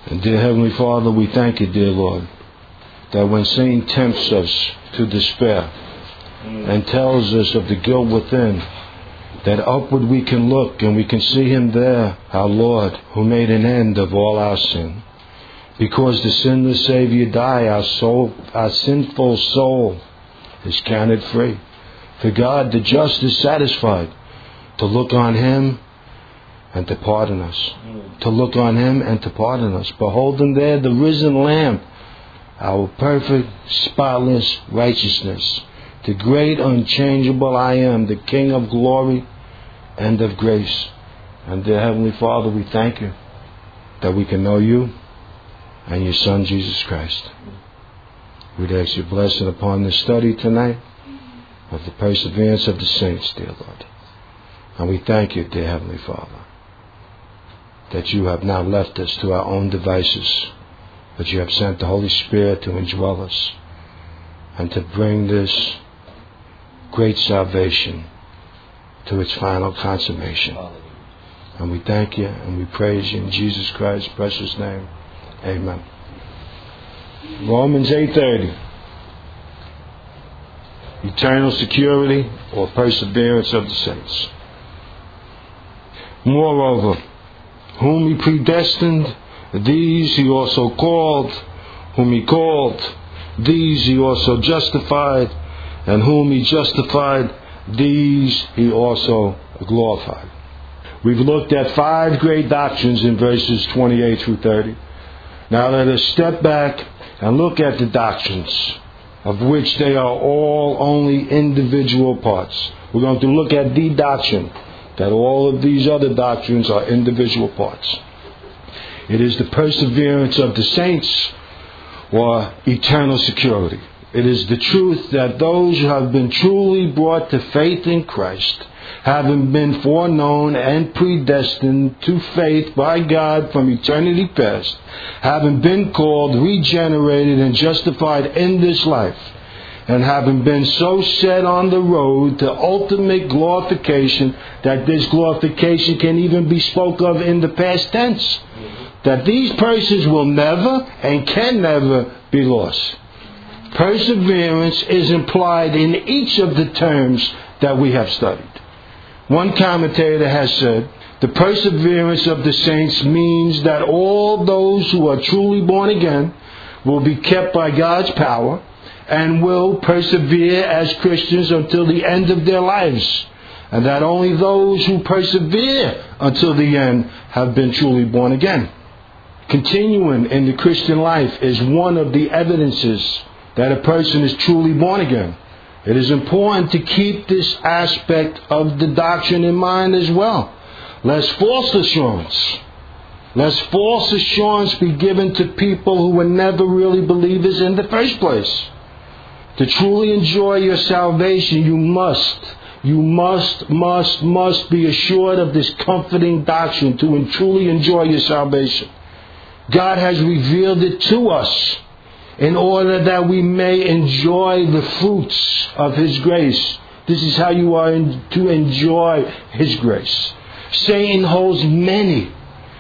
And dear Heavenly Father, we thank you, dear Lord, that when Satan tempts us to despair and tells us of the guilt within, that upward we can look and we can see Him there, our Lord, who made an end of all our sin. Because the sinless Savior died, our sinful soul is counted free. For God, the just, is satisfied to look on Him and to pardon us. To look on Him and to pardon us. Behold Him there, the risen Lamb, our perfect, spotless righteousness. The great, unchangeable I Am, the King of glory and of grace. And dear Heavenly Father, we thank you that we can know you and your Son, Jesus Christ. We'd ask your blessing upon this study tonight of the perseverance of the saints, dear Lord. And we thank you, dear Heavenly Father, that you have not left us to our own devices, but you have sent the Holy Spirit to indwell us and to bring this great salvation to its final consummation. And we thank you and we praise you in Jesus Christ's precious name. Amen. Romans 8:30. Eternal security or perseverance of the saints. Moreover, whom He predestined, these He also called. Whom He called, these He also justified. And whom He justified, these He also glorified. We've looked at 5 great doctrines in verses 28 through 30. Now let us step back and look at the doctrines, of which they are all only individual parts. We're going to look at the doctrine, that all of these other doctrines are individual parts. It is the perseverance of the saints or eternal security. It is the truth that those who have been truly brought to faith in Christ, having been foreknown and predestined to faith by God from eternity past, having been called, regenerated, and justified in this life, and having been so set on the road to ultimate glorification that this glorification can even be spoke of in the past tense, that these persons will never and can never be lost. Perseverance is implied in each of the terms that we have studied. One commentator has said, the perseverance of the saints means that all those who are truly born again will be kept by God's power and will persevere as Christians until the end of their lives. And that only those who persevere until the end have been truly born again. Continuing in the Christian life is one of the evidences that a person is truly born again. It is important to keep this aspect of the doctrine in mind as well. Lest false assurance be given to people who were never really believers in the first place. To truly enjoy your salvation, you must be assured of this comforting doctrine to truly enjoy your salvation. God has revealed it to us in order that we may enjoy the fruits of His grace. This is how you are to enjoy His grace. Satan holds many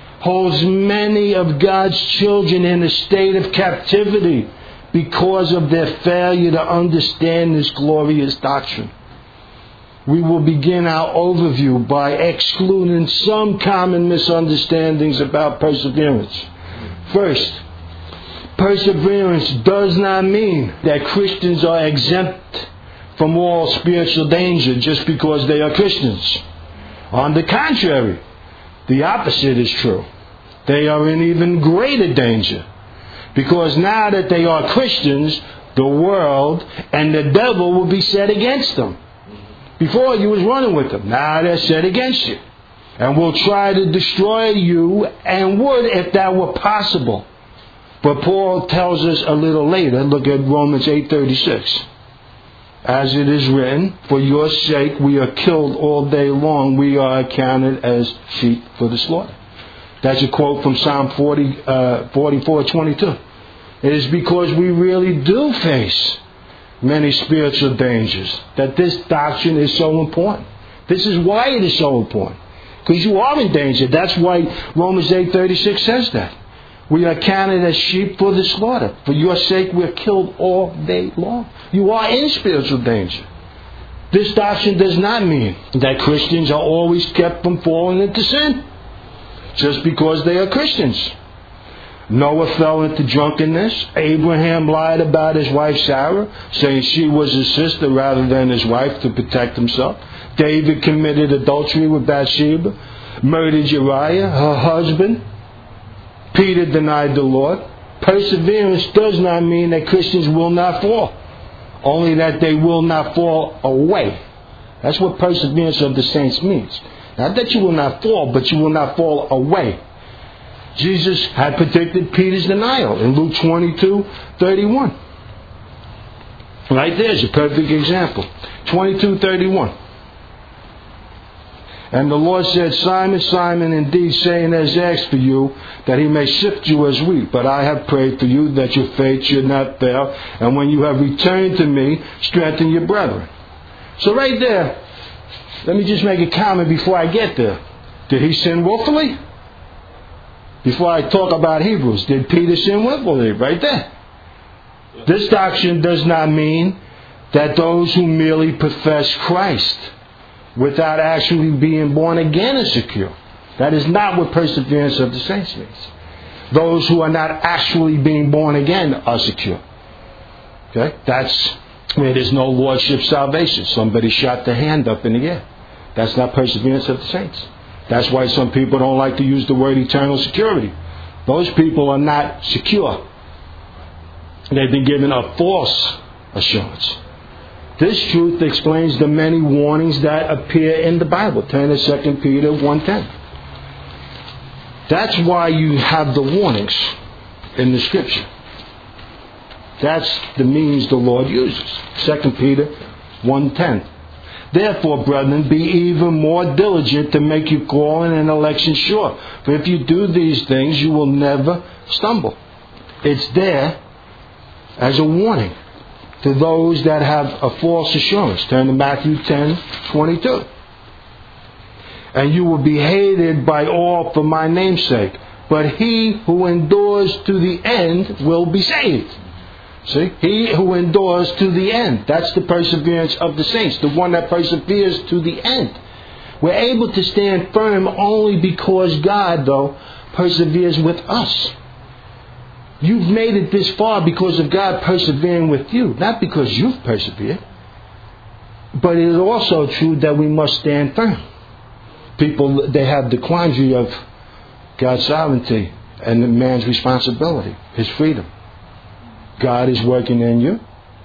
of God's children in a state of captivity because of their failure to understand this glorious doctrine. We will begin our overview by excluding some common misunderstandings about perseverance. First, perseverance does not mean that Christians are exempt from all spiritual danger just because they are Christians. On the contrary, the opposite is true. They are in even greater danger, because now that they are Christians, the world and the devil will be set against them. Before, you was running with them. Now they're set against you, and will try to destroy you, and would if that were possible. But Paul tells us a little later, look at Romans 8:36. As it is written, for your sake we are killed all day long. We are accounted as sheep for the slaughter. That's a quote from Psalm 44:22. It is because we really do face many spiritual dangers that this doctrine is so important. This is why it is so important. Because you are in danger. That's why Romans 8:36 says that. We are counted as sheep for the slaughter. For your sake, we're killed all day long. You are in spiritual danger. This doctrine does not mean that Christians are always kept from falling into sin just because they are Christians. Noah fell into drunkenness. Abraham lied about his wife Sarah, saying she was his sister rather than his wife to protect himself. David committed adultery with Bathsheba, murdered Uriah, her husband. Peter denied the Lord. Perseverance does not mean that Christians will not fall, only that they will not fall away. That's what perseverance of the saints means. Not that you will not fall, but you will not fall away. Jesus had predicted Peter's denial in Luke 22:31. Right there's a perfect example. 22:31. And the Lord said, Simon, Simon, indeed Satan has asked for you, that he may sift you as wheat. But I have prayed for you, that your faith should not fail. And when you have returned to me, strengthen your brethren. So right there, let me just make a comment before I get there. Did he sin willfully? Before I talk about Hebrews, did Peter sin willfully? Right there. This doctrine does not mean that those who merely profess Christ without actually being born again are secure. That is not what perseverance of the saints means. Those who are not actually being born again are secure. Okay? That's where there's no lordship salvation. Somebody shot their hand up in the air. That's not perseverance of the saints. That's why some people don't like to use the word eternal security. Those people are not secure. They've been given a false assurance. This truth explains the many warnings that appear in the Bible. Turn to 2 Peter 1:10. That's why you have the warnings in the Scripture. That's the means the Lord uses. 2 Peter 1:10. Therefore, brethren, be even more diligent to make your calling and election sure. For if you do these things, you will never stumble. It's there as a warning to those that have a false assurance. Turn to Matthew 10:22. And you will be hated by all for my name's sake, but he who endures to the end will be saved. See? He who endures to the end. That's the perseverance of the saints. The one that perseveres to the end. We're able to stand firm only because God, though, perseveres with us. You've made it this far because of God persevering with you, not because you've persevered. But it is also true that we must stand firm. People, they have the quandary of God's sovereignty and the man's responsibility, his freedom. God is working in you,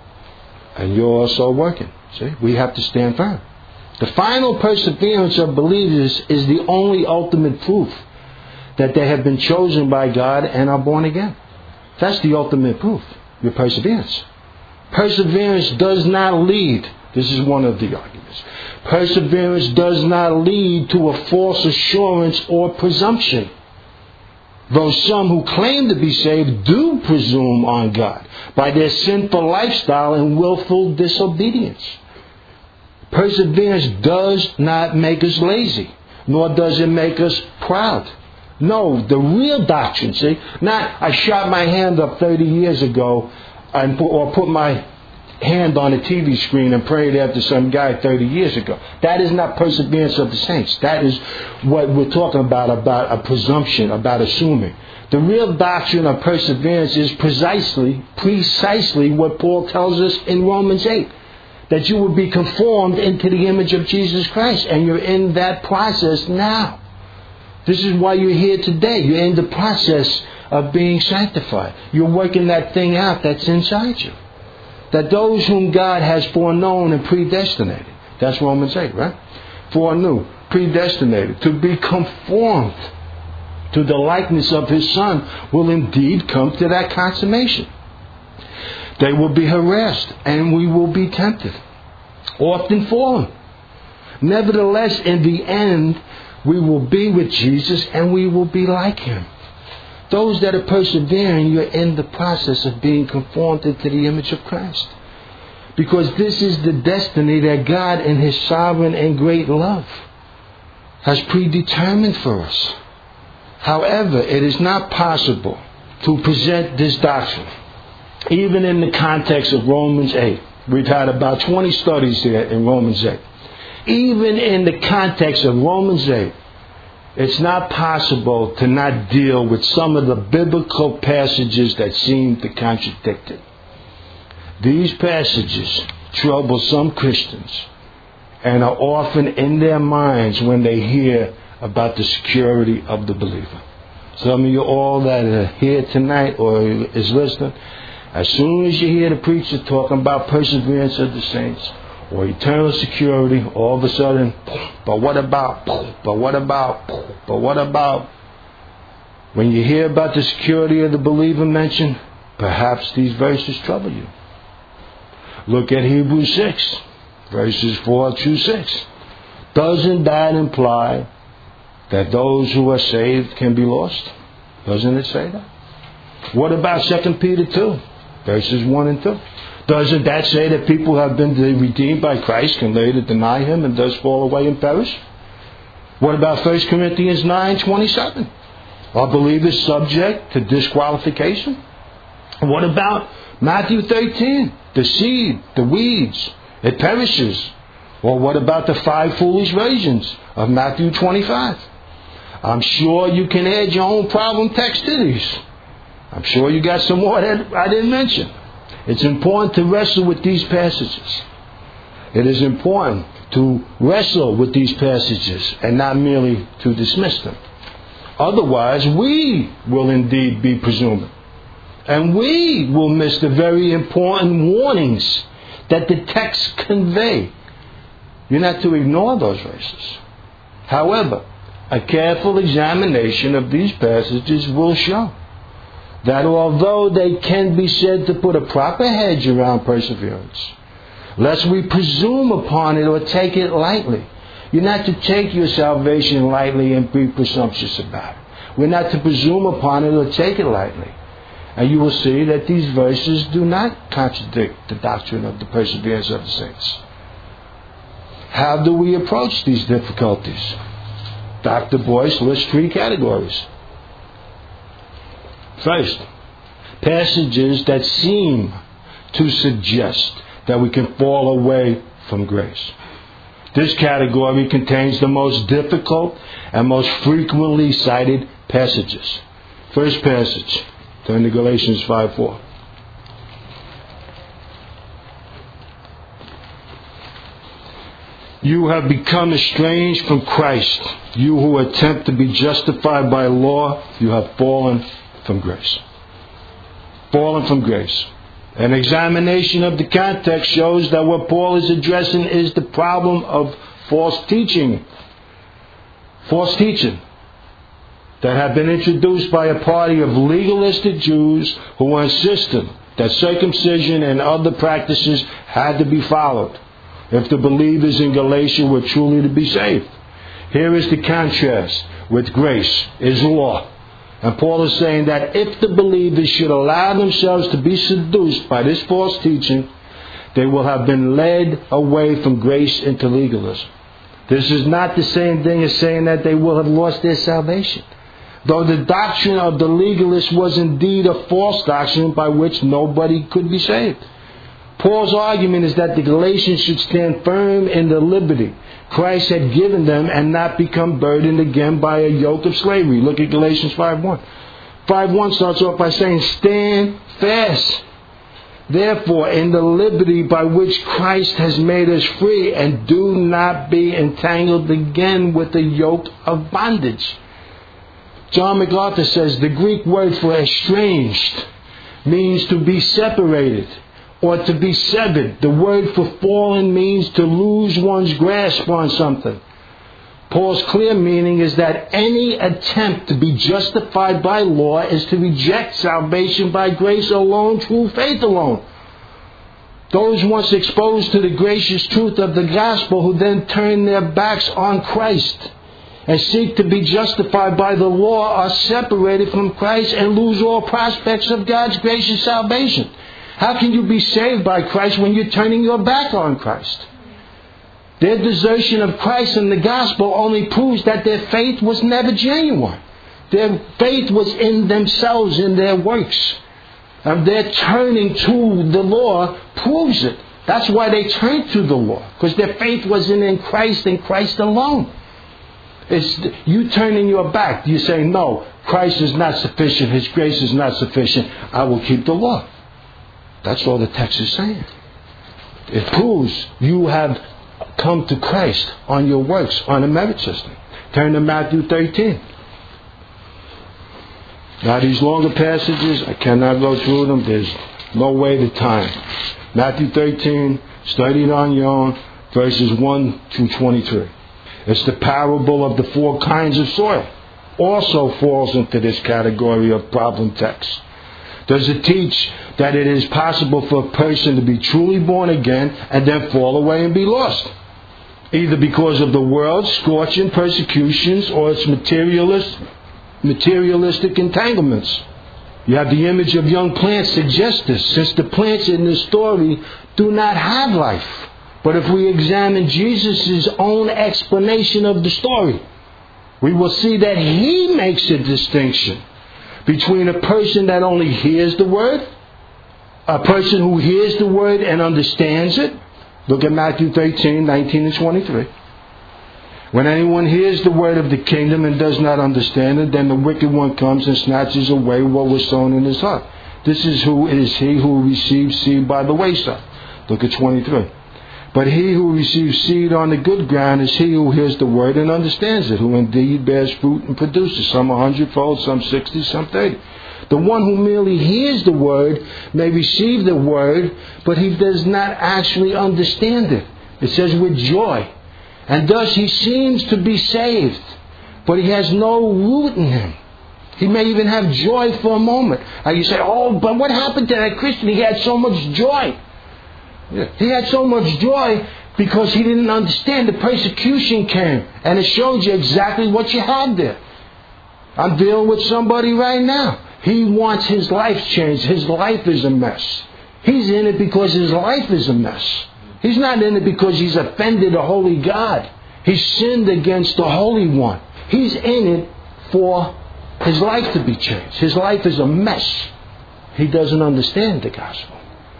and you're also working. See, we have to stand firm. The final perseverance of believers is the only ultimate proof that they have been chosen by God and are born again. That's the ultimate proof, your perseverance. Perseverance does not lead, this is one of the arguments, perseverance does not lead to a false assurance or presumption. Though some who claim to be saved do presume on God by their sinful lifestyle and willful disobedience. Perseverance does not make us lazy, nor does it make us proud. No, the real doctrine, see, not I shot my hand up 30 years ago or put my hand on a TV screen and prayed after some guy 30 years ago. That is not perseverance of the saints. That is what we're talking about a presumption, about assuming. The real doctrine of perseverance is precisely what Paul tells us in Romans 8. That you will be conformed into the image of Jesus Christ. And you're in that process now. This is why you're here today. You're in the process of being sanctified. You're working that thing out that's inside you. That those whom God has foreknown and predestinated. That's Romans 8, right? Foreknew, predestinated, to be conformed to the likeness of His Son will indeed come to that consummation. They will be harassed and we will be tempted, often fallen. Nevertheless, in the end, we will be with Jesus and we will be like Him. Those that are persevering, you're in the process of being conformed into the image of Christ. Because this is the destiny that God in His sovereign and great love has predetermined for us. However, it is not possible to present this doctrine, even in the context of Romans 8. We've had about 20 studies here in Romans 8. Even in the context of Romans 8, it's not possible to not deal with some of the biblical passages that seem to contradict it. These passages trouble some Christians and are often in their minds when they hear about the security of the believer. Some of you all that are here tonight or is listening, as soon as you hear the preacher talking about perseverance of the saints or eternal security, all of a sudden, but what about? When you hear about the security of the believer mentioned, perhaps these verses trouble you. Look at Hebrews 6, verses 4 through 6. Doesn't that imply that those who are saved can be lost? Doesn't it say that? What about 2 Peter 2, verses 1 and 2? Doesn't that say that people who have been redeemed by Christ can later deny Him and thus fall away and perish? What about 1 Corinthians 9:27? Are believers subject to disqualification? What about Matthew 13? The seed, the weeds, it perishes. Or what about the 5 foolish virgins of Matthew 25? I'm sure you can add your own problem text to these. I'm sure you got some more that I didn't mention. It's important to wrestle with these passages. It is important to wrestle with these passages and not merely to dismiss them. Otherwise, we will indeed be presuming. And we will miss the very important warnings that the texts convey. You're not to ignore those verses. However, a careful examination of these passages will show that although they can be said to put a proper hedge around perseverance, lest we presume upon it or take it lightly. You're not to take your salvation lightly and be presumptuous about it. We're not to presume upon it or take it lightly. And you will see that these verses do not contradict the doctrine of the perseverance of the saints. How do we approach these difficulties? Dr. Boyce lists 3 categories. First, passages that seem to suggest that we can fall away from grace. This category contains the most difficult and most frequently cited passages. First passage, turn to Galatians 5:4. You have become estranged from Christ. You who attempt to be justified by law, you have fallen from grace. Fallen from grace. An examination of the context shows that what Paul is addressing is the problem of false teaching. False teaching that have been introduced by a party of legalistic Jews who were insistent that circumcision and other practices had to be followed if the believers in Galatia were truly to be saved. Here is the contrast with grace is law. And Paul is saying that if the believers should allow themselves to be seduced by this false teaching, they will have been led away from grace into legalism. This is not the same thing as saying that they will have lost their salvation. Though the doctrine of the legalists was indeed a false doctrine by which nobody could be saved. Paul's argument is that the Galatians should stand firm in the liberty Christ had given them and not become burdened again by a yoke of slavery. Look at Galatians 5:1. 5:1 starts off by saying, stand fast, therefore, in the liberty by which Christ has made us free, and do not be entangled again with the yoke of bondage. John MacArthur says the Greek word for estranged means to be separated or to be severed. The word for fallen means to lose one's grasp on something. Paul's clear meaning is that any attempt to be justified by law is to reject salvation by grace alone, through faith alone. Those once exposed to the gracious truth of the gospel who then turn their backs on Christ and seek to be justified by the law are separated from Christ and lose all prospects of God's gracious salvation. How can you be saved by Christ when you're turning your back on Christ? Their desertion of Christ and the gospel only proves that their faith was never genuine. Their faith was in themselves, in their works. And their turning to the law proves it. That's why they turned to the law. Because their faith wasn't in Christ and Christ alone. It's you turning your back. You say, no, Christ is not sufficient. His grace is not sufficient. I will keep the law. That's all the text is saying. It proves you have come to Christ on your works, on a merit system. Turn to Matthew 13. Now these longer passages, I cannot go through them. There's no way to time. Matthew 13, study it on your own, verses 1 through 23. It's the parable of the 4 kinds of soil. Also falls into this category of problem text. Does it teach that it is possible for a person to be truly born again and then fall away and be lost? Either because of the world's scorching persecutions or its materialistic entanglements. You have the image of young plants suggest this, since the plants in this story do not have life. But if we examine Jesus' own explanation of the story, we will see that he makes a distinction between a person that only hears the word, a person who hears the word and understands it. Look at Matthew 13, 19 and 23. When anyone hears the word of the kingdom and does not understand it, then the wicked one comes and snatches away what was sown in his heart. This is he who receives seed by the wayside. Look at 23. But he who receives seed on the good ground is he who hears the word and understands it, who indeed bears fruit and produces, some 100-fold, some 60, some 30. The one who merely hears the word may receive the word, but he does not actually understand it. It says with joy. And thus he seems to be saved, but he has no root in him. He may even have joy for a moment. And you say, oh, but what happened to that Christian? He had so much joy. He had so much joy because he didn't understand. The persecution came, and it showed you exactly what you had there. I'm dealing with somebody right now. He wants his life changed. His life is a mess. He's in it because his life is a mess. He's not in it because he's offended a holy God. He's sinned against the Holy One. He's in it for his life to be changed. His life is a mess. He doesn't understand the gospel.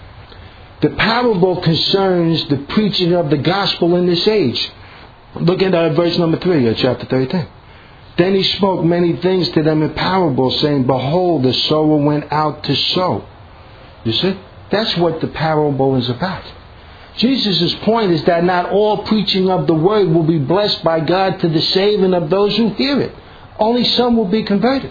The parable concerns the preaching of the gospel in this age. Look at verse number 3 of chapter 13. Then he spoke many things to them in parables, saying, behold, the sower went out to sow. You see? That's what the parable is about. Jesus' point is that not all preaching of the word will be blessed by God to the saving of those who hear it. Only some will be converted.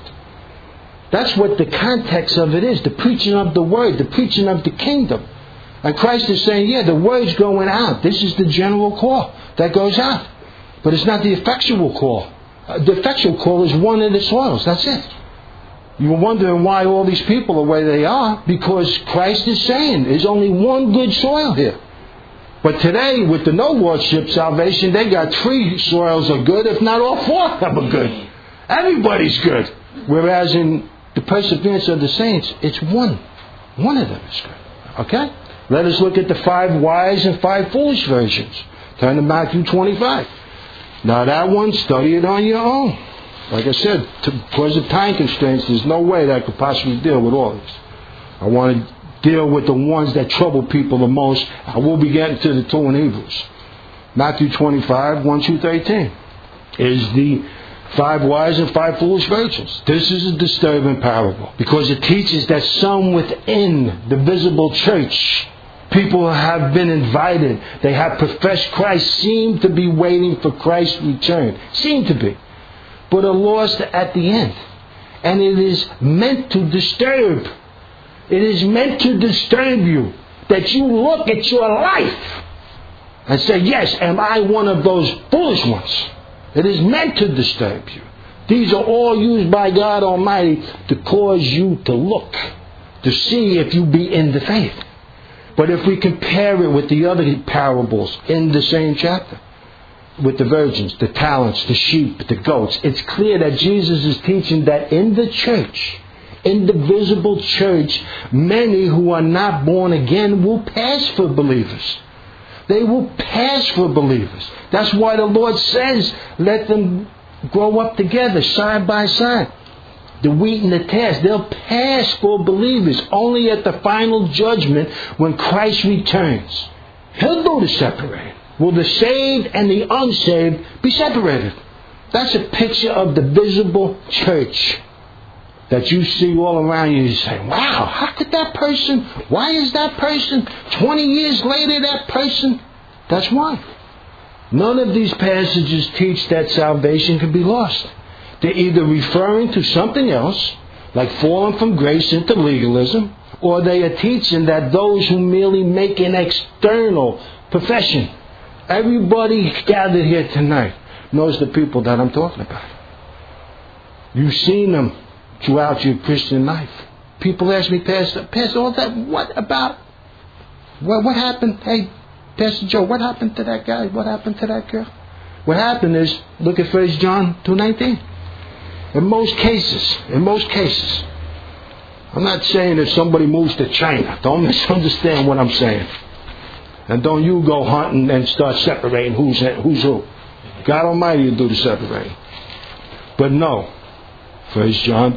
That's what the context of it is. The preaching of the word, the preaching of the kingdom. And Christ is saying, yeah, the word's going out. This is the general call that goes out. But it's not the effectual call. The effectual call is one in the soils. That's it. You're wondering why all these people are where they are. Because Christ is saying there's only one good soil here. But today, with the no lordship salvation, they got 3 soils are good, if not all 4 of them are good. Everybody's good. Whereas in the perseverance of the saints, it's one. One of them is good. Okay? Let us look at the 5 wise and 5 foolish versions. Turn to Matthew 25. Now that one, study it on your own. Like I said, because of time constraints, there's no way that I could possibly deal with all this. I want to deal with the ones that trouble people the most. I will be getting to the 2 in Hebrews. Matthew 25, 1 through 13 is the 5 wise and 5 foolish virgins. This is a disturbing parable because it teaches that some within the visible church, people have been invited, they have professed Christ, seem to be waiting for Christ's return. Seem to be. But are lost at the end. And it is meant to disturb. It is meant to disturb you. That you look at your life and say, yes, am I one of those foolish ones? It is meant to disturb you. These are all used by God Almighty to cause you to look, to see if you be in the faith. But if we compare it with the other parables in the same chapter, with the virgins, the talents, the sheep, the goats, it's clear that Jesus is teaching that in the church, in the visible church, many who are not born again will pass for believers. They will pass for believers. That's why the Lord says, let them grow up together, side by side. the wheat and the tares. They'll pass for believers. Only at the final judgment, when Christ returns, He'll do the separating. Will the saved and the unsaved be separated? That's a picture of the visible church that you see all around you. You say, wow, how could that person, why is that person, 20 years later that person? That's why. None of these passages teach that salvation can be lost. They're either referring to something else, like falling from grace into legalism, or they are teaching that those who merely make an external profession. Everybody gathered here tonight knows the people that I'm talking about. You've seen them throughout your Christian life. People ask me, Pastor, all that, what about? What happened? Hey, Pastor Joe, what happened to that guy? What happened to that girl? What happened is, look at 1 John 2:19. In most cases, I'm not saying if somebody moves to China. Don't misunderstand what I'm saying. And don't you go hunting and start separating who's who. God Almighty will do the separating. But no, 1 John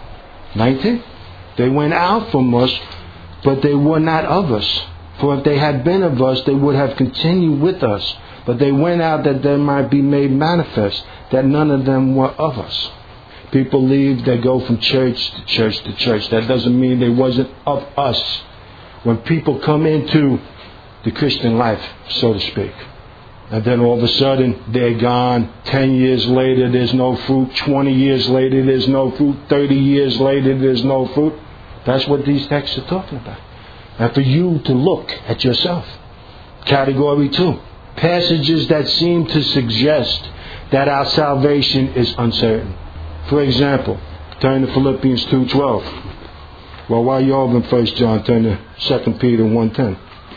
2:19. They went out from us, but they were not of us. For if they had been of us, they would have continued with us. But they went out that they might be made manifest, that none of them were of us. People leave, they go from church to church to church. That doesn't mean they wasn't of us. When people come into the Christian life, so to speak, and then all of a sudden they're gone. 10 years later there's no fruit. 20 years later there's no fruit. 30 years later there's no fruit. That's what these texts are talking about. And for you to look at yourself. Category 2. Passages that seem to suggest that our salvation is uncertain. For example, turn to Philippians 2:12. Well, while you're over in 1 John, turn to 2 Peter 1:10.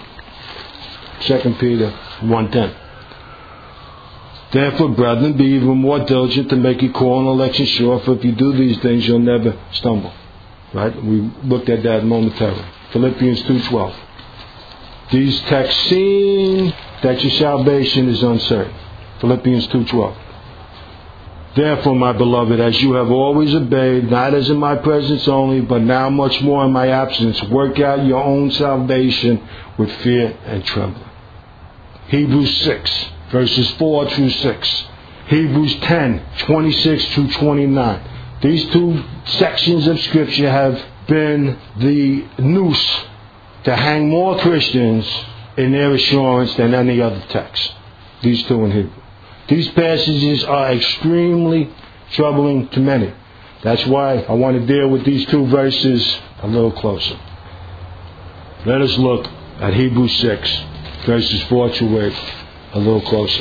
2 Peter 1:10. Therefore, brethren, be even more diligent to make your call and election sure, for if you do these things, you'll never stumble. Right? We looked at that momentarily. Philippians 2:12. These texts seem that your salvation is uncertain. Philippians 2:12. Therefore, my beloved, as you have always obeyed, not as in my presence only, but now much more in my absence, work out your own salvation with fear and trembling. Hebrews 6, verses 4 through 6. Hebrews 10, 26 through 29. These two sections of Scripture have been the noose to hang more Christians in their assurance than any other text. These two in Hebrew. These passages are extremely troubling to many. That's why I want to deal with these two verses a little closer. Let us look at Hebrews 6, verses 4 through 8, a little closer.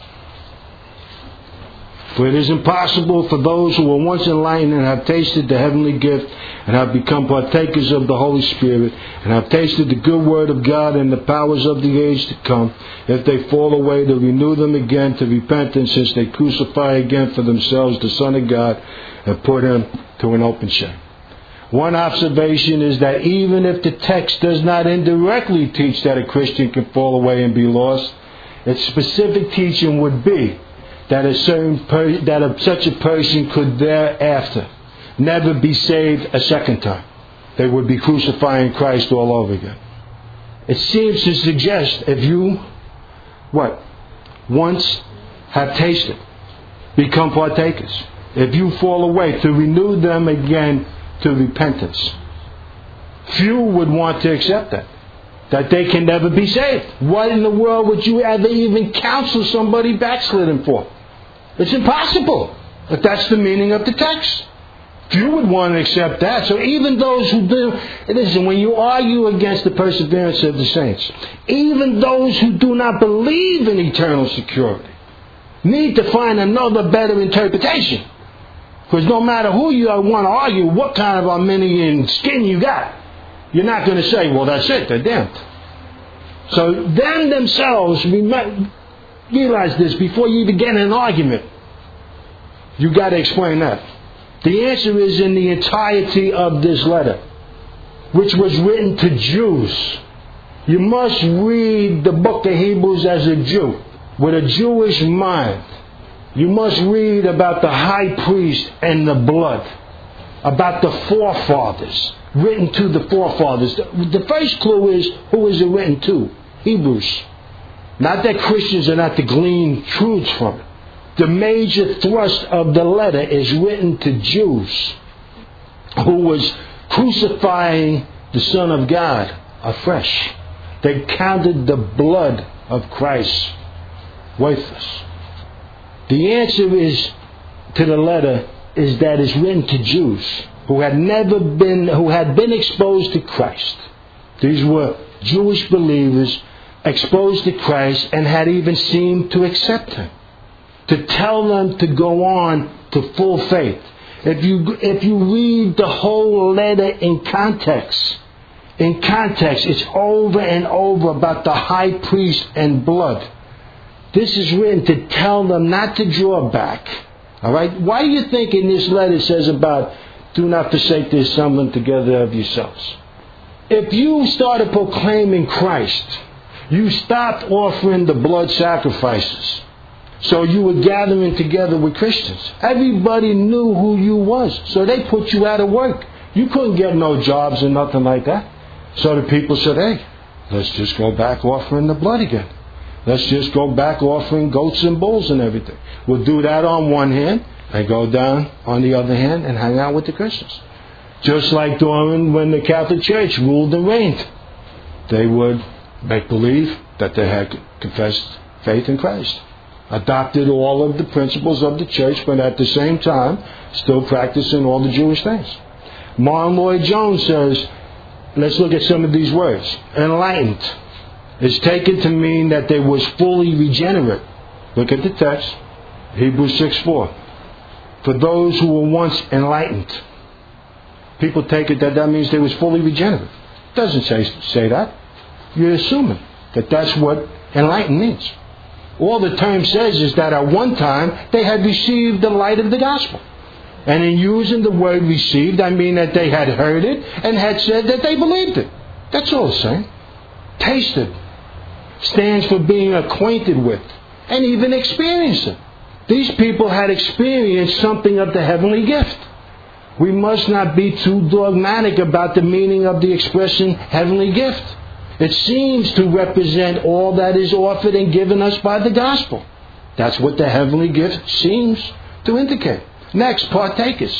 For it is impossible for those who were once enlightened and have tasted the heavenly gift and have become partakers of the Holy Spirit and have tasted the good word of God and the powers of the age to come, if they fall away, to renew them again to repentance, since they crucify again for themselves the Son of God and put him to an open shame. One observation is that even if the text does not indirectly teach that a Christian can fall away and be lost, its specific teaching would be that such a person could thereafter never be saved a second time. They would be crucifying Christ all over again. It seems to suggest if you, once have tasted, become partakers, if you fall away, to renew them again to repentance. Few would want to accept that they can never be saved. What in the world would you ever even counsel somebody backslidden for? It's impossible. But that's the meaning of the text. Few would want to accept that. So even those who do, listen, when you argue against the perseverance of the saints, even those who do not believe in eternal security need to find another better interpretation. Because no matter who you want to argue, what kind of Arminian skin you got, you're not going to say, well, that's it, they're damned. So them themselves, realize this before you even get in an argument. You got to explain that. The answer is in the entirety of this letter, which was written to Jews. You must read the book of Hebrews as a Jew, with a Jewish mind. You must read about the high priest and the blood. about the forefathers, written to the forefathers. The first clue is, who is it written to? Hebrews. Not that Christians are not to glean truths from it. The major thrust of the letter is written to Jews who was crucifying the Son of God afresh. They counted the blood of Christ worthless. The answer is to the letter is that it's written to Jews who had been exposed to Christ. These were Jewish believers exposed to Christ and had even seemed to accept Him. To tell them to go on to full faith. If you read the whole letter in context, it's over and over about the high priest and blood. This is written to tell them not to draw back. All right? Why do you think in this letter it says about do not forsake the assembling together of yourselves? If you started proclaiming Christ, you stopped offering the blood sacrifices. So you were gathering together with Christians. Everybody knew who you was. So they put you out of work. You couldn't get no jobs or nothing like that. So the people said, hey, let's just go back offering the blood again. Let's just go back offering goats and bulls and everything. We'll do that on one hand and go down on the other hand and hang out with the Christians. Just like during when the Catholic Church ruled and reigned. They would make believe that they had confessed faith in Christ. Adopted all of the principles of the church, but at the same time, still practicing all the Jewish things. Martin Lloyd-Jones says, let's look at some of these words. Enlightened is taken to mean that they was fully regenerate. Look at the text, Hebrews 6:4. For those who were once enlightened. People take it that means they was fully regenerate. It doesn't say that. You're assuming that that's what enlightened means. All the term says is that at one time they had received the light of the gospel. And in using the word received, I mean that they had heard it and had said that they believed it. That's all it's saying. Tasted stands for being acquainted with and even experienced it. These people had experienced something of the heavenly gift. We must not be too dogmatic about the meaning of the expression heavenly gift. It seems to represent all that is offered and given us by the gospel. That's what the heavenly gift seems to indicate. Next, partakers.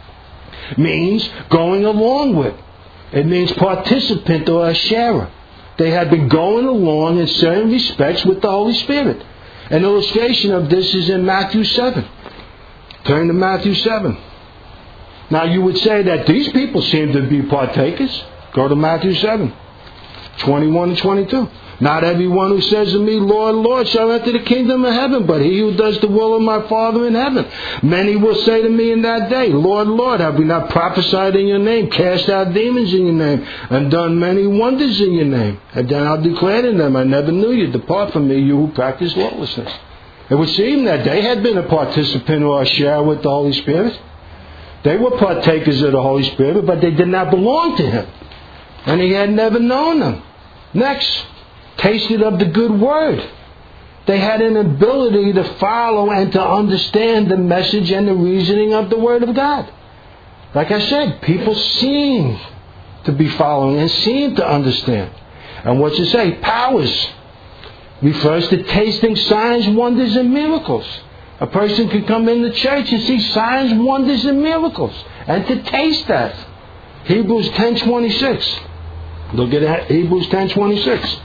Means going along with. It means participant or a sharer. They had been going along in certain respects with the Holy Spirit. An illustration of this is in Matthew 7. Turn to Matthew 7. Now you would say that these people seem to be partakers. Go to Matthew 7. 21 and 22. Not everyone who says to me, Lord, Lord, shall enter the kingdom of heaven, but he who does the will of my Father in heaven. Many will say to me in that day, Lord, Lord, have we not prophesied in your name, cast out demons in your name, and done many wonders in your name? And then I'll declare to them, I never knew you. Depart from me, you who practice lawlessness. It would seem that they had been a participant or a share with the Holy Spirit. They were partakers of the Holy Spirit, but they did not belong to Him. And He had never known them. Next, tasted of the good word. They had an ability to follow and to understand the message and the reasoning of the Word of God. Like I said, people seem to be following and seem to understand. And what's it say? Powers refers to tasting signs, wonders, and miracles. A person could come in the church and see signs, wonders, and miracles, and to taste that. Hebrews 10:26. Look at that. Hebrews 10:26.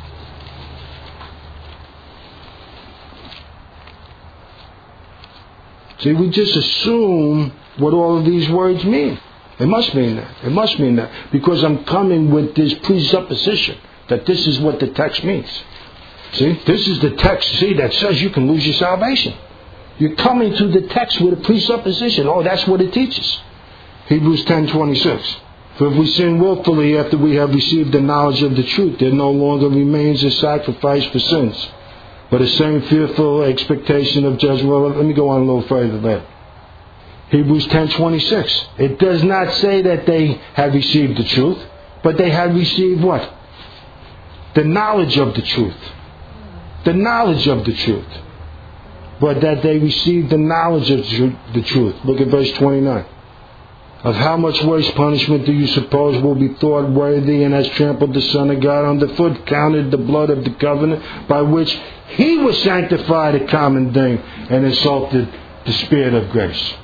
See, we just assume what all of these words mean. It must mean that. It must mean that. Because I'm coming with this presupposition that this is what the text means. See, this is the text, that says you can lose your salvation. You're coming to the text with a presupposition. Oh, that's what it teaches. Hebrews 10:26. For if we sin willfully after we have received the knowledge of the truth, there no longer remains a sacrifice for sins, but a same fearful expectation of judgment. Well, let me go on a little further there. Hebrews 10:26. It does not say that they have received the truth, but they have received what? The knowledge of the truth. The knowledge of the truth. But that they received the knowledge of the truth. Look at verse 29. Of how much worse punishment do you suppose will be thought worthy, and has trampled the Son of God underfoot, counted the blood of the covenant by which He was sanctified a common thing, and insulted the Spirit of grace?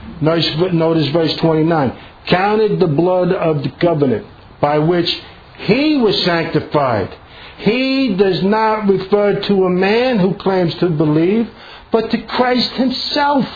Notice verse 29. Counted the blood of the covenant by which He was sanctified. He does not refer to a man who claims to believe, but to Christ Himself.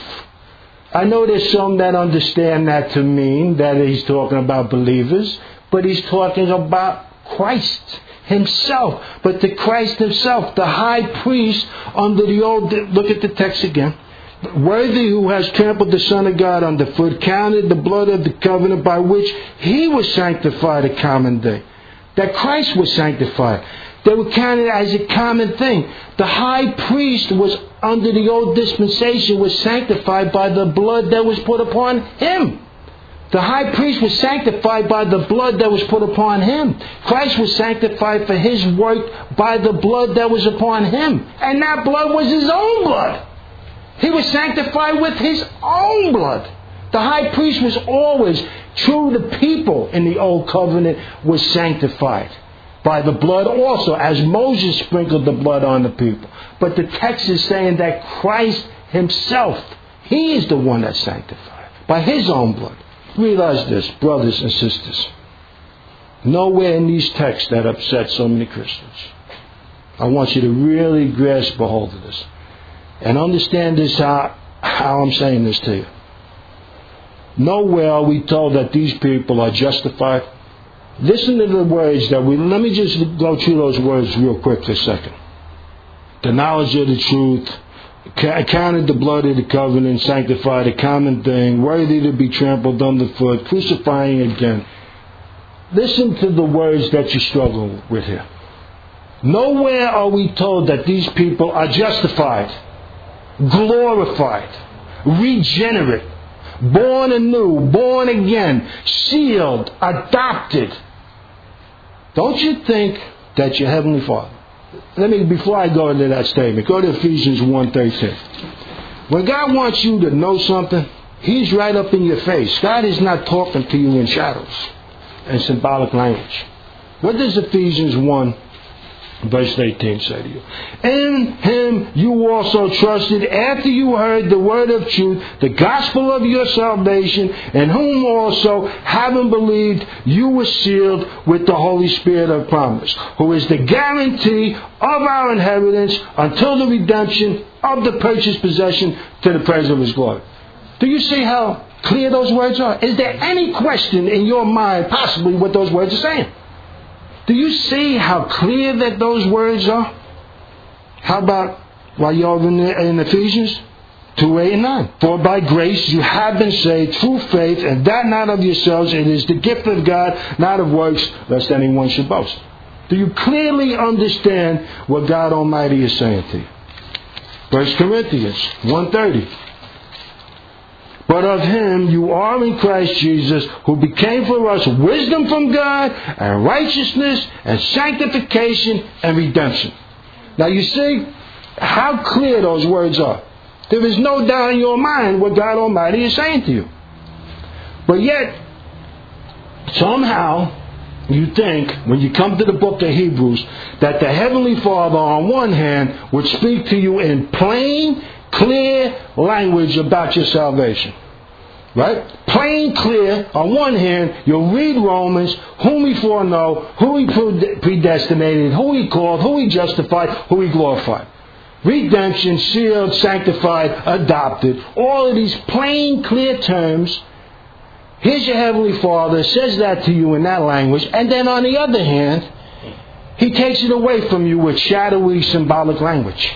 I know there's some that understand that to mean that He's talking about believers, but He's talking about Christ Himself. But to Christ Himself, the high priest under the old, look at the text again. Worthy, who has trampled the Son of God underfoot, counted the blood of the covenant by which He was sanctified a common day. That Christ was sanctified. They were counted as a common thing. The high priest was under the old dispensation, was sanctified by the blood that was put upon him. The high priest was sanctified by the blood that was put upon him. Christ was sanctified for His work by the blood that was upon Him. And that blood was His own blood. He was sanctified with His own blood. The high priest was always true. The people in the old covenant was sanctified by the blood also, as Moses sprinkled the blood on the people. But the text is saying that Christ Himself, He is the one that's sanctified by His own blood. Realize this, brothers and sisters. Nowhere in these texts that upset so many Christians. I want you to really grasp a hold of this. And understand this, how I'm saying this to you. Nowhere are we told that these people are justified. Listen to the words that let me just go through those words real quick for a second. The knowledge of the truth, counted the blood of the covenant, sanctified a common thing, worthy to be trampled underfoot, crucifying again. Listen to the words that you struggle with here. Nowhere are we told that these people are justified, glorified, regenerate, born anew, born again, sealed, adopted. Don't you think that your Heavenly Father... before I go into that statement, go to Ephesians 1:13. When God wants you to know something, He's right up in your face. God is not talking to you in shadows and symbolic language. What does Ephesians 1 verse 18 say to you? In Him you also trusted after you heard the word of truth, the gospel of your salvation, in whom also, having believed, you were sealed with the Holy Spirit of promise, who is the guarantee of our inheritance until the redemption of the purchased possession to the praise of His glory. Do you see how clear those words are? Is there any question in your mind possibly what those words are saying? Do you see how clear that those words are? How about while you're in Ephesians 2:8 and 9? For by grace you have been saved through faith, and that not of yourselves. It is the gift of God, not of works, lest anyone should boast. Do you clearly understand what God Almighty is saying to you? 1 Corinthians 1:30. But of Him you are in Christ Jesus, who became for us wisdom from God, and righteousness, and sanctification, and redemption. Now you see how clear those words are. There is no doubt in your mind what God Almighty is saying to you. But yet, somehow, you think, when you come to the book of Hebrews, that the Heavenly Father, on one hand, would speak to you in plain, clear language about your salvation. Right? Plain, clear. On one hand, you'll read Romans, whom He foreknow, who He predestinated, who He called, who He justified, who He glorified. Redemption, sealed, sanctified, adopted. All of these plain, clear terms. Here's your Heavenly Father, says that to you in that language. And then on the other hand, He takes it away from you with shadowy, symbolic language.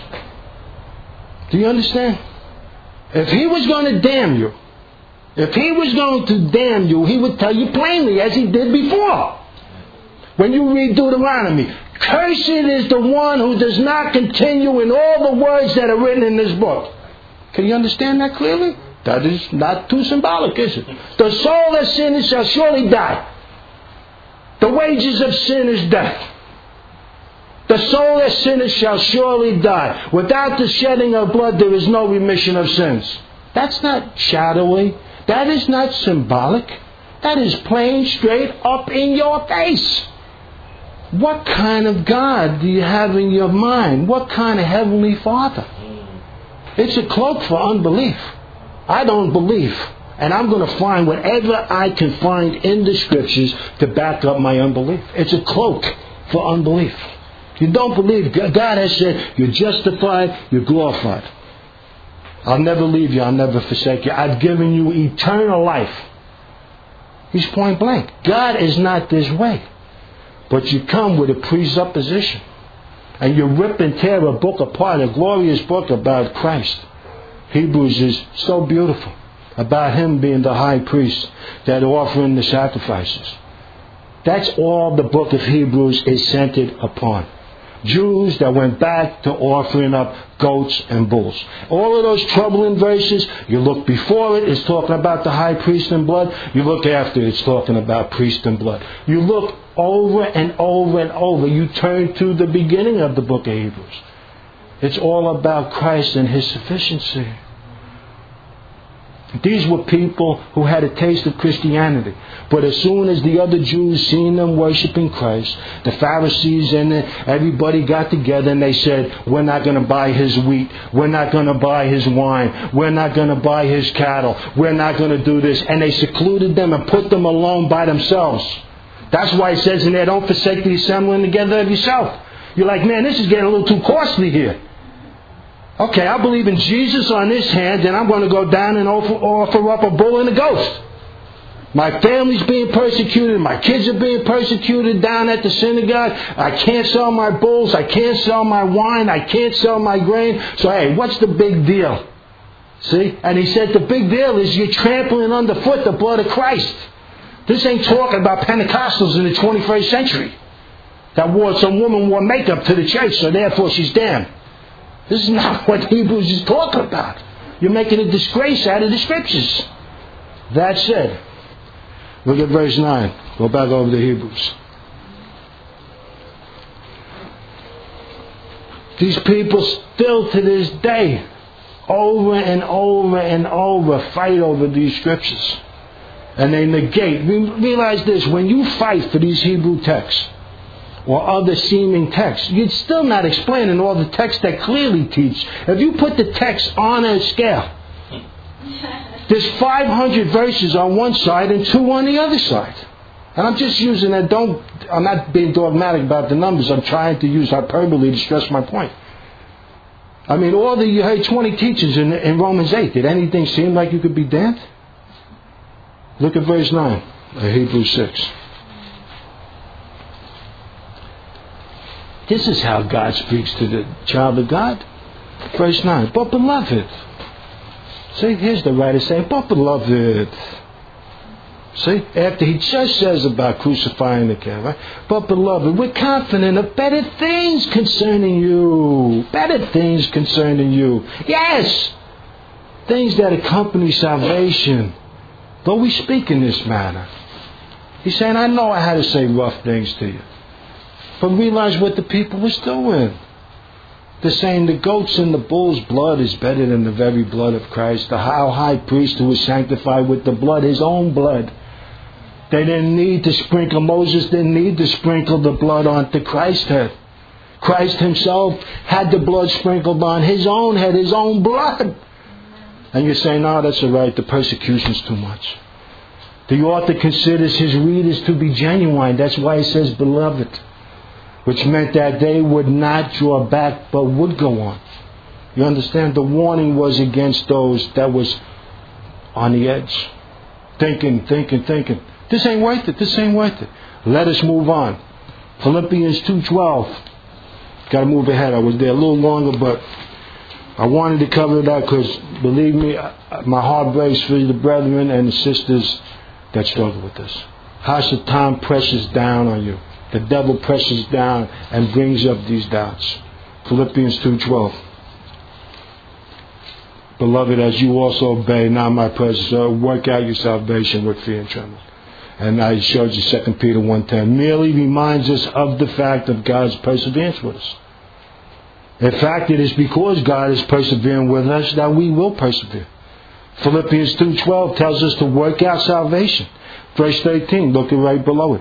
Do you understand? If He was going to damn you, if He was going to damn you, He would tell you plainly, as He did before. When you read Deuteronomy, cursed is the one who does not continue in all the words that are written in this book. Can you understand that clearly? That is not too symbolic, is it? The soul that sinneth shall surely die. The wages of sin is death. The soul that sinneth shall surely die. Without the shedding of blood, there is no remission of sins. That's not shadowy. That is not symbolic. That is plain, straight up in your face. What kind of God do you have in your mind? What kind of Heavenly Father? It's a cloak for unbelief. I don't believe. And I'm going to find whatever I can find in the Scriptures to back up my unbelief. It's a cloak for unbelief. You don't believe. God has said, you're justified, you're glorified. I'll never leave you, I'll never forsake you. I've given you eternal life. He's point blank. God is not this way. But you come with a presupposition. And you rip and tear a book apart, a glorious book about Christ. Hebrews is so beautiful. About Him being the high priest that offering the sacrifices. That's all the book of Hebrews is centered upon. Jews that went back to offering up goats and bulls. All of those troubling verses, you look before it, it's talking about the high priest and blood. You look after it, it's talking about priest and blood. You look over and over and over. You turn to the beginning of the book of Hebrews. It's all about Christ and His sufficiency. These were people who had a taste of Christianity. But as soon as the other Jews seen them worshiping Christ, the Pharisees and everybody got together and they said, we're not going to buy His wheat. We're not going to buy His wine. We're not going to buy His cattle. We're not going to do this. And they secluded them and put them alone by themselves. That's why it says in there, don't forsake the assembling together of yourself. You're like, man, this is getting a little too costly here. Okay, I believe in Jesus on this hand, then I'm going to go down and offer up a bull and a ghost. My family's being persecuted. My kids are being persecuted down at the synagogue. I can't sell my bulls. I can't sell my wine. I can't sell my grain. So, hey, what's the big deal? See? And he said the big deal is you're trampling underfoot the blood of Christ. This ain't talking about Pentecostals in the 21st century. Some woman wore makeup to the church, so therefore she's damned. This is not what Hebrews is talking about. You're making a disgrace out of the Scriptures. That said, look at verse 9. Go back over to Hebrews. These people still to this day, over and over and over, fight over these Scriptures. And they negate. Realize this, when you fight for these Hebrew texts, or other seeming texts, you're still not explaining all the texts that clearly teach. If you put the text on a scale, there's 500 verses on one side and 2 on the other side. And I'm just using that. I'm not being dogmatic about the numbers. I'm trying to use hyperbole to stress my point. I mean, you heard 20 teachings in Romans 8. Did anything seem like you could be damned? Look at verse 9 of Hebrews 6. This is how God speaks to the child of God. Verse 9. But beloved. See, here's the writer saying, but beloved. See, after he just says about crucifying the king, right? But beloved, we're confident of better things concerning you. Better things concerning you. Yes! Things that accompany salvation. Though we speak in this manner. He's saying, I know I had to say rough things to you. But realize what the people was doing. They're saying the goats and the bull's blood is better than the very blood of Christ. The high priest who was sanctified with the blood, his own blood. They didn't need to sprinkle, Moses didn't need to sprinkle the blood onto Christ's head. Christ himself had the blood sprinkled on his own head, his own blood. And you're saying, no, that's all right, the persecution's too much. The author considers his readers to be genuine. That's why he says, beloved. Which meant that they would not draw back, but would go on. You understand? The warning was against those that was on the edge. Thinking. This ain't worth it. Let us move on. Philippians 2:12. Got to move ahead. I was there a little longer, but I wanted to cover that because, believe me, my heart breaks for the brethren and the sisters that struggle with this. How Satan presses down on you. The devil presses down and brings up these doubts. Philippians 2:12. Beloved, as you also obey now my presence, work out your salvation with fear and trembling. And I showed you 2 Peter 1:10. Merely reminds us of the fact of God's perseverance with us. In fact, it is because God is persevering with us that we will persevere. Philippians 2:12 tells us to work out salvation. Verse 13, look right below it.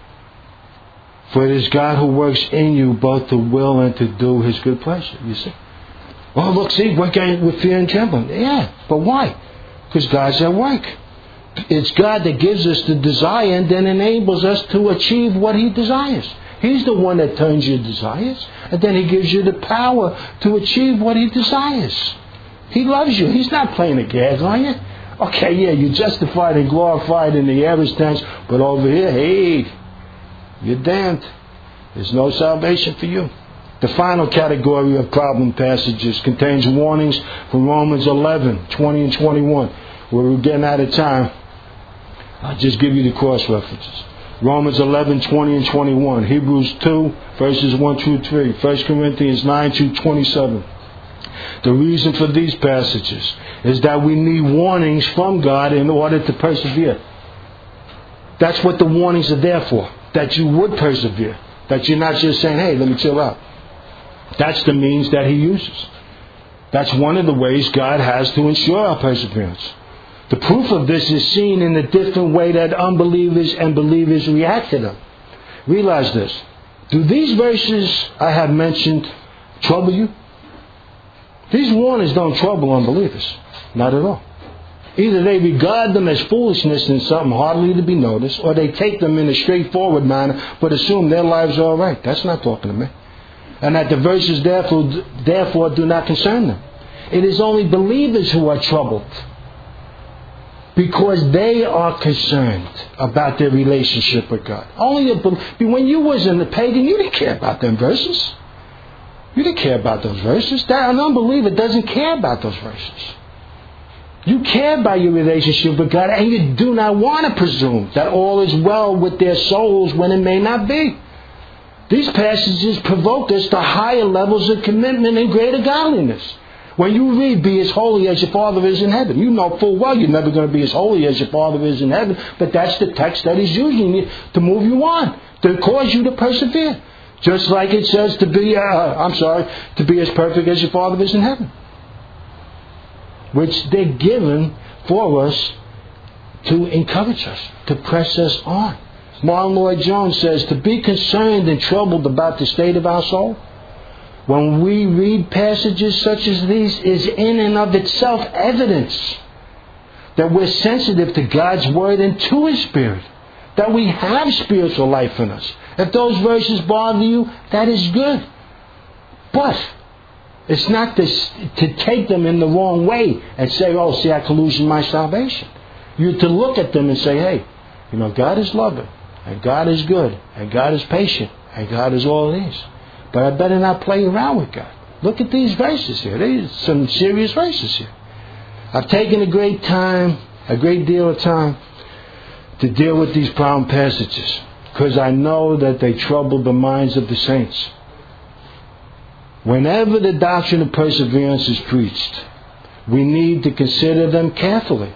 For it is God who works in you both to will and to do His good pleasure. You see? Well, look, see, working with fear and trembling. Yeah, but why? Because God's at work. It's God that gives us the desire and then enables us to achieve what He desires. He's the one that turns your desires, and then He gives you the power to achieve what He desires. He loves you. He's not playing a gag on you. Okay, yeah, you're justified and glorified in the average tense, but over here, hey, you're damned. There's no salvation for you. The final category of problem passages contains warnings from Romans 11, 20 and 21. Where we're getting out of time, I'll just give you the cross references. Romans 11, 20 and 21. Hebrews 2, verses 1 through 3. 1 Corinthians 9 through 27. The reason for these passages is that we need warnings from God in order to persevere. That's what the warnings are there for. That you would persevere. That you're not just saying, hey, let me chill out. That's the means that He uses. That's one of the ways God has to ensure our perseverance. The proof of this is seen in the different way that unbelievers and believers react to them. Realize this. Do these verses I have mentioned trouble you? These warnings don't trouble unbelievers. Not at all. Either they regard them as foolishness and something hardly to be noticed, or they take them in a straightforward manner but assume their lives are all right. That's not talking to me. And that the verses therefore do not concern them. It is only believers who are troubled, because they are concerned about their relationship with God. When you was in the pagan, you didn't care about them verses. You didn't care about those verses. An unbeliever doesn't care about those verses. You care about your relationship with God, and you do not want to presume that all is well with their souls when it may not be. These passages provoke us to higher levels of commitment and greater godliness. When you read, be as holy as your Father is in heaven, you know full well you're never going to be as holy as your Father is in heaven, but that's the text that He's using to move you on, to cause you to persevere. Just like it says to be as perfect as your Father is in heaven. Which they're given for us to encourage us, to press us on. Martin Lloyd-Jones says, to be concerned and troubled about the state of our soul when we read passages such as these is in and of itself evidence that we're sensitive to God's Word and to His Spirit, that we have spiritual life in us. If those verses bother you, that is good. But it's not to take them in the wrong way and say, oh, see, I can lose my salvation. You're to look at them and say, hey, God is loving, and God is good, and God is patient, and God is all these. But I better not play around with God. Look at these verses here. These are some serious verses here. I've taken a great deal of time to deal with these problem passages, because I know that they trouble the minds of the saints. Whenever the doctrine of perseverance is preached, we need to consider them carefully.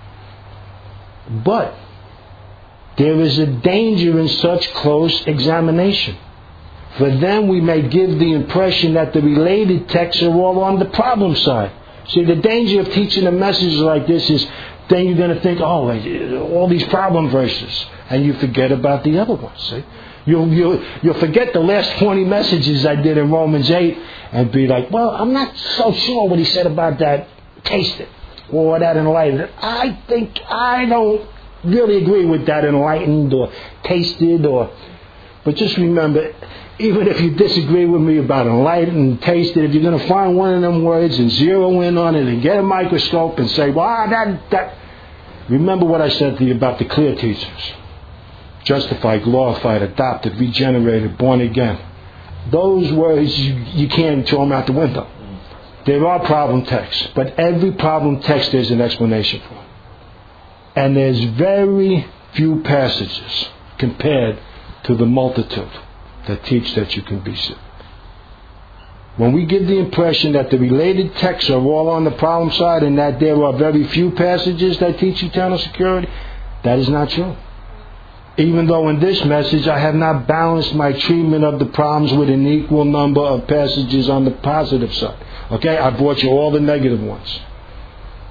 But there is a danger in such close examination. For then we may give the impression that the related texts are all on the problem side. See, the danger of teaching a message like this is then you're going to think, oh, all these problem verses, and you forget about the other ones. See? You'll forget the last 20 messages I did in Romans 8 and be like, well, I'm not so sure what he said about that tasted or that enlightened. I think I don't really agree with that enlightened or tasted but just remember, even if you disagree with me about enlightened and tasted, if you're going to find one of them words and zero in on it and get a microscope and say, well, that remember what I said to you about the clear teachers. Justified, glorified, adopted, regenerated, born again. Those words, you can't throw them out the window. There are problem texts, but every problem text there's an explanation for. And there's very few passages compared to the multitude that teach that you can be saved. When we give the impression that the related texts are all on the problem side and that there are very few passages that teach eternal security, that is not true. Even though in this message I have not balanced my treatment of the problems with an equal number of passages on the positive side. Okay, I brought you all the negative ones.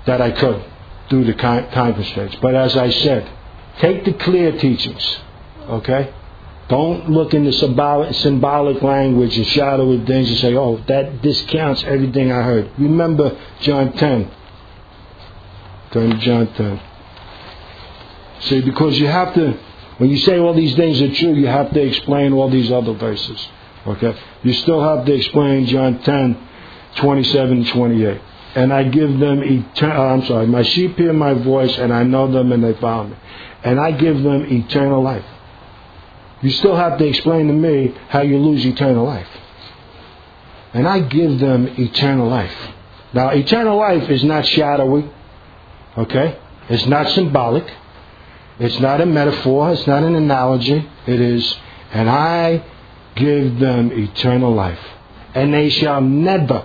that I could through the time constraints. But as I said, take the clear teachings, okay? Don't look into symbolic language and shadowy things and say, oh, that discounts everything I heard. Remember John 10. Turn to John 10. See, because you have to, when you say all these things are true, you have to explain all these other verses. Okay? You still have to explain John 10, 27 and 28. And I give them my sheep hear my voice, and I know them and they follow me. And I give them eternal life. You still have to explain to me how you lose eternal life. And I give them eternal life. Now, eternal life is not shadowy. Okay? It's not symbolic. It's not a metaphor. It's not an analogy. It is, and I give them eternal life. And they shall never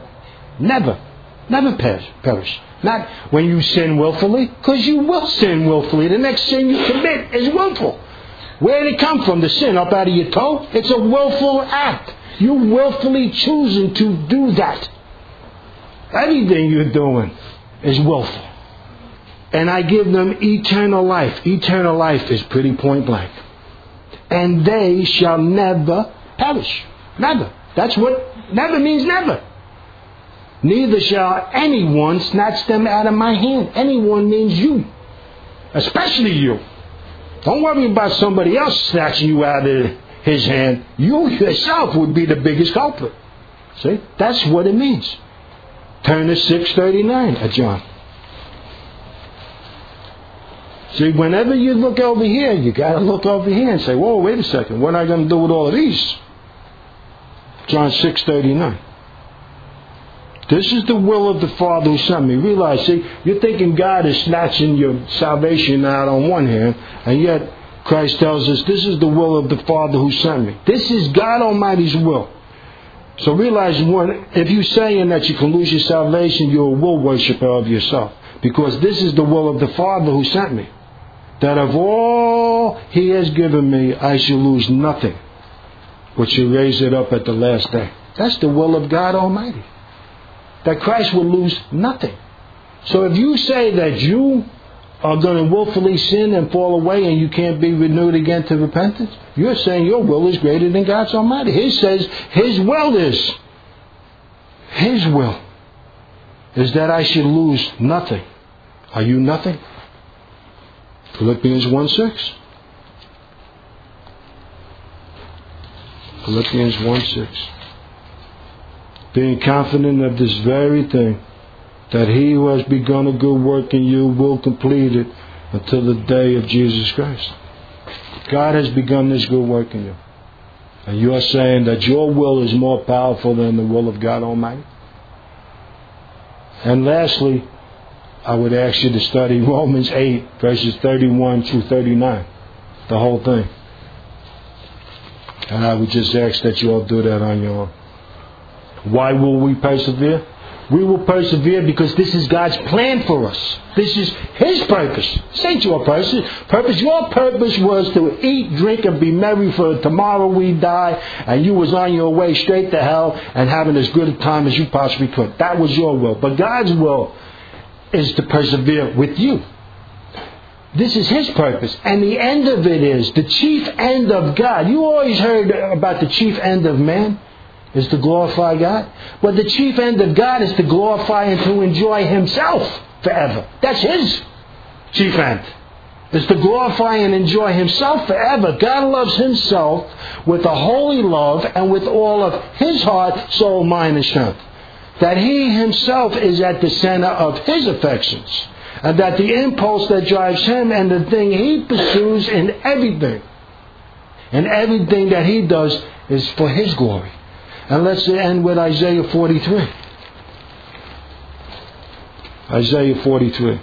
perish. Not when you sin willfully, because you will sin willfully. The next sin you commit is willful. Where did it come from? The sin up out of your toe? It's a willful act. You willfully choosing to do that. Everything you're doing is willful. And I give them eternal life. Eternal life is pretty point blank. And they shall never perish. Never. That's what never means never. Neither shall anyone snatch them out of my hand. Anyone means you. Especially you. Don't worry about somebody else snatching you out of his hand. You yourself would be the biggest culprit. See? That's what it means. Turn to 6:39 of John. See, whenever you look over here, you got to look over here and say, whoa, wait a second. What am I going to do with all of these? John 6:39. This is the will of the Father who sent me. Realize, see, you're thinking God is snatching your salvation out on one hand, and yet Christ tells us this is the will of the Father who sent me. This is God Almighty's will. So realize, if you're saying that you can lose your salvation, you're a will worshiper of yourself. Because this is the will of the Father who sent me. That of all He has given me, I shall lose nothing, but shall raise it up at the last day. That's the will of God Almighty. That Christ will lose nothing. So if you say that you are going to willfully sin and fall away and you can't be renewed again to repentance, you're saying your will is greater than God's Almighty. He says His will is that I should lose nothing. Are you nothing? Philippians 1:6. Philippians 1:6. Being confident of this very thing, that He who has begun a good work in you will complete it until the day of Jesus Christ. God has begun this good work in you. And you are saying that your will is more powerful than the will of God Almighty. And lastly, I would ask you to study Romans 8, verses 31 through 39. The whole thing. And I would just ask that you all do that on your own. Why will we persevere? We will persevere because this is God's plan for us. This is His purpose. This ain't your purpose. Your purpose was to eat, drink, and be merry, for tomorrow we die, and you was on your way straight to hell and having as good a time as you possibly could. That was your will. But God's will is to persevere with you. This is His purpose. And the end of it is, the chief end of God. You always heard about the chief end of man is to glorify God. But the chief end of God is to glorify and to enjoy Himself forever. That's His chief end. Is to glorify and enjoy Himself forever. God loves Himself with a holy love and with all of His heart, soul, mind, and strength. That He Himself is at the center of His affections. And that the impulse that drives Him and the thing He pursues in everything, and everything that He does is for His glory. And let's end with Isaiah 43. Isaiah 43.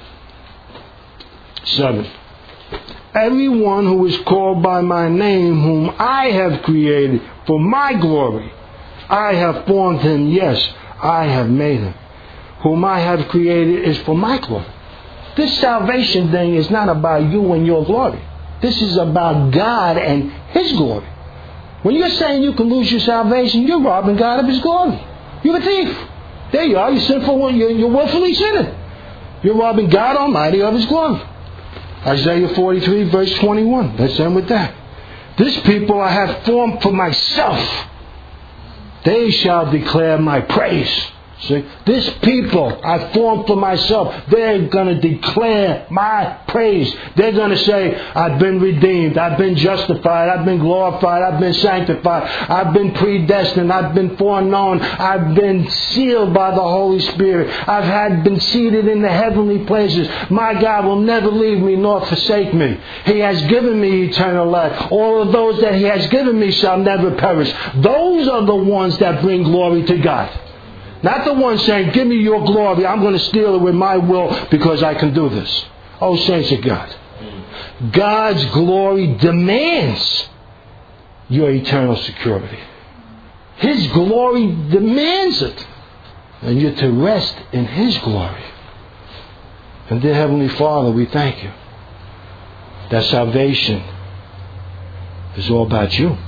7. Everyone who is called by my name, whom I have created for my glory, I have formed him, yes, I have made him. Whom I have created is for my glory. This salvation thing is not about you and your glory. This is about God and His glory. When you're saying you can lose your salvation, you're robbing God of His glory. You're a thief. There you are. You're sinful. You're willfully sinning. You're robbing God Almighty of His glory. Isaiah 43 verse 21. Let's end with that. This people I have formed for myself. They shall declare my praise. See, this people I formed for myself, they're going to declare my praise. They're going to say, I've been redeemed, I've been justified, I've been glorified, I've been sanctified, I've been predestined, I've been foreknown, I've been sealed by the Holy Spirit, I've been seated in the heavenly places. My God will never leave me nor forsake me. He has given me eternal life. All of those that He has given me shall never perish. Those are the ones that bring glory to God. Not the one saying, give me your glory, I'm going to steal it with my will because I can do this. Oh, saints of God. God's glory demands your eternal security. His glory demands it. And you're to rest in His glory. And dear Heavenly Father, we thank You that salvation is all about You.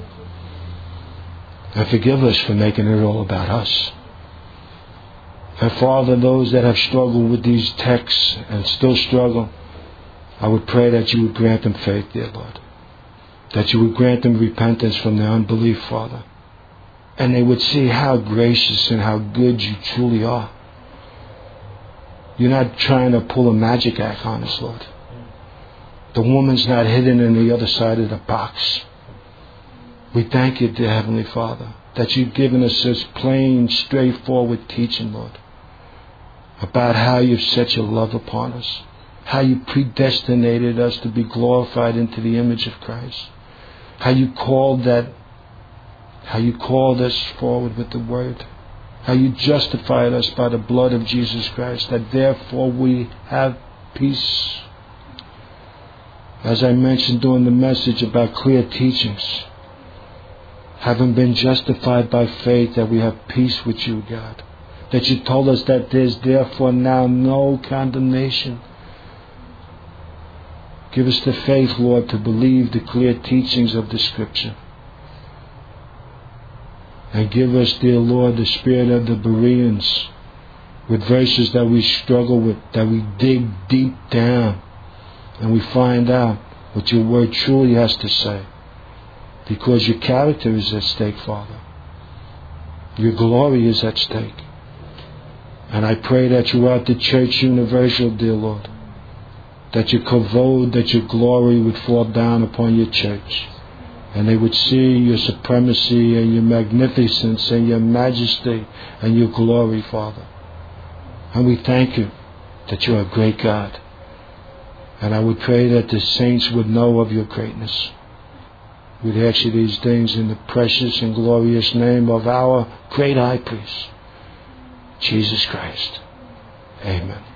And forgive us for making it all about us. And Father, those that have struggled with these texts and still struggle, I would pray that You would grant them faith, dear Lord. That You would grant them repentance from their unbelief, Father. And they would see how gracious and how good You truly are. You're not trying to pull a magic act on us, Lord. The woman's not hidden in the other side of the box. We thank You, dear Heavenly Father, that You've given us this plain, straightforward teaching, Lord, about how You've set Your love upon us, how You predestinated us to be glorified into the image of Christ, how You called us forward with the Word, how You justified us by the blood of Jesus Christ, that therefore we have peace. As I mentioned during the message about clear teachings, having been justified by faith, that we have peace with You, God. That You told us that there's therefore now no condemnation. Give us the faith, Lord, to believe the clear teachings of the Scripture. And give us, dear Lord, the spirit of the Bereans, with verses that we struggle with, that we dig deep down and we find out what Your Word truly has to say. Because Your character is at stake, Father. Your glory is at stake. And I pray that throughout the Church Universal, dear Lord, that Your kavod, that Your glory would fall down upon Your church. And they would see Your supremacy and Your magnificence and Your majesty and Your glory, Father. And we thank You that You're a great God. And I would pray that the saints would know of Your greatness. We'd ask You these things in the precious and glorious name of our great high priest, Jesus Christ. Amen.